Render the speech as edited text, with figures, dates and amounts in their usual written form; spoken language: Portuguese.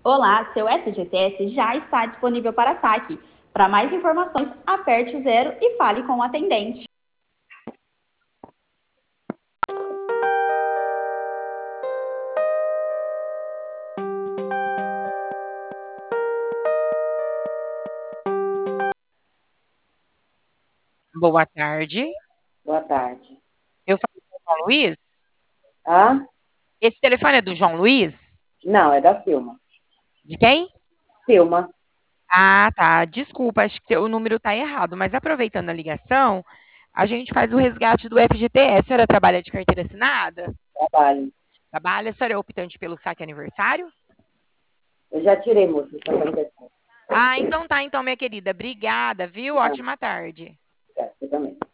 Olá, seu FGTS já está disponível para saque. Para mais informações, aperte o 0 e fale com o atendente. Boa tarde. Boa tarde. Eu falo com o João Luiz? Ah, Esse telefone é do João Luiz? não, é da Silma. De quem? Silma, Ah, tá. Desculpa, acho que o número tá errado, mas aproveitando a ligação, a gente faz o resgate do FGTS. A senhora trabalha de carteira assinada? trabalho. Trabalha, a senhora é optante pelo saque aniversário? Eu já tirei, moço, só pra dizer. Ah, então tá, então, minha querida. Obrigada, viu? Não, Ótima tarde. você também.